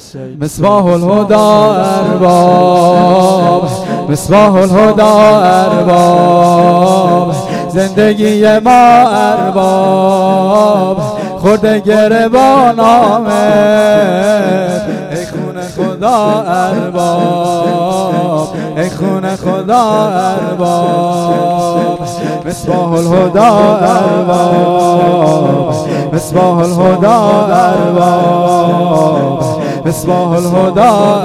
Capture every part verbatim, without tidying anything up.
مصباح الهدى ارباب، مصباح الهدى ارباب، زندگی ما ارباب، خورده گربانامه ای خون خدا ارباب، ای خون خدا ارباب، مصباح الهدى ارباب، مصباح الهدى ارباب، مصباح الهدى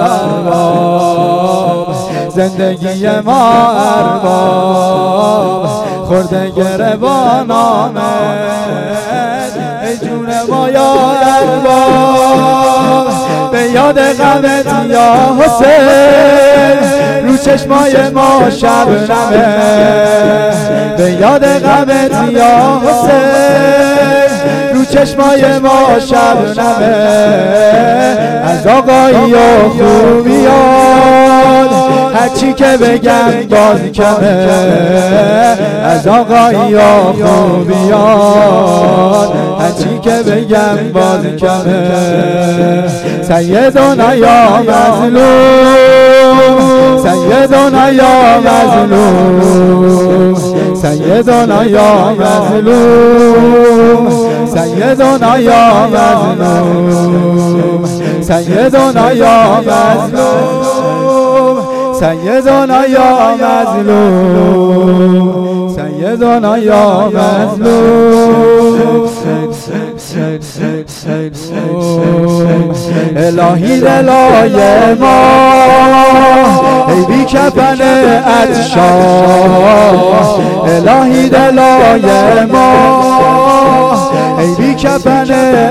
ارباب، زندگی ما ارباب، خورده گربان آمد ای جون ما یا ارباب، به یاد غمت یا حسین رو چشمای ما شبنمه، به یاد غمت یا حسین رو چشمای ما شبنمه، از آقایی و خوبیان هرچی که بگم باز کمه، از آقایی و خوبیان هرچی که بگم باز کمه، سیدنا یا مظلوم، سیدنا یا مظلوم، سیدنا یا مظلوم، سیدنا یا مظلوم، سیدنا یا مظلوم، سیدنا یا مظلوم، سیدنا یا مظلوم، الهی دلای ما ای بی کفن عطشان، الهی دلای ما ای بی کفن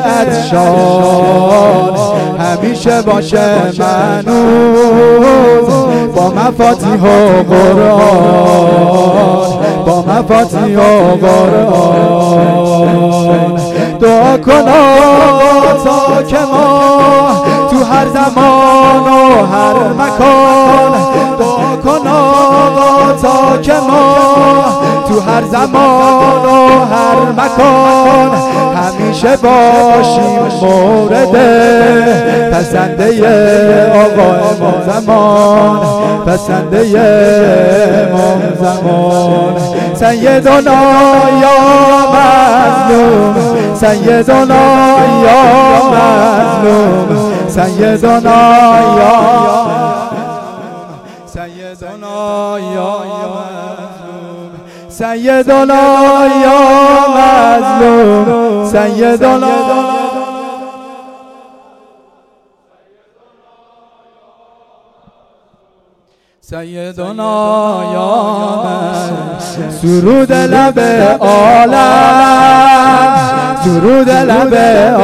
عطشان، همیشه باشه منوز با مفاتیح و قرآن، با مفاتیح و قرآن، دعا کن تا که ما تو هر زمان و هر مکان، دعا کن تا که ما تو هر زمان و هر مکان همیشه باشیم مورد پسنده آقا امام زمان، پسنده امام زمان، سیدنا یا مظلوم، سیدنا یا مظلوم، سیدنا یا سیدنا یا مظلوم، سیدنا یا مظلوم، سیدنا سیدنا یا مظلوم، سرود لب عالم، سرود لب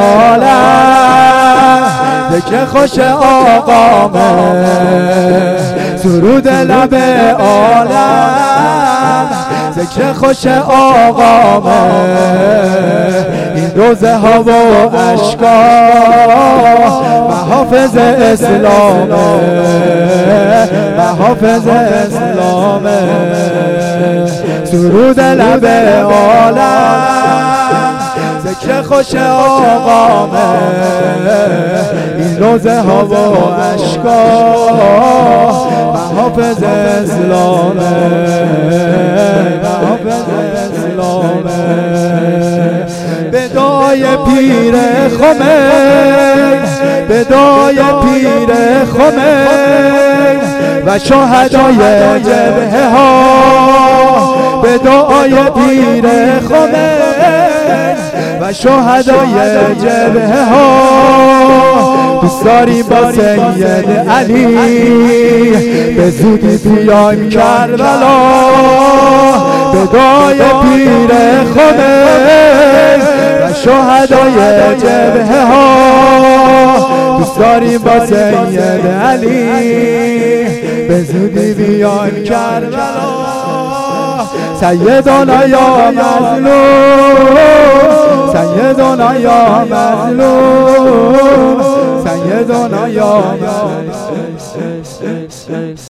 عالم، ذکر خوش آقامه، سرود لب عالم، ذکر خوش آقامه، این روزه ها و اشکا محافظ اسلامه، محافظ اسلامه، سرود لب عالم، ذکر خوش آقامه، این روزه ها و اشکا محافظ اسلامه، محافظ اسلامه، بدای پیر خمین، بدای پیر خمین و شهدای جبهه ها، بدای پیر خمین و شهدای جبهه ها، دوست داریم با سید علی به زودی بیایم کربلا، بدای پیر خمین و شهدای جبهه ها، دوست داریم با سید علی به زودی بیایم کربلا، سیدنا یا مظلوم، سیدنا یا مظلوم، سیدنا یا مظلوم.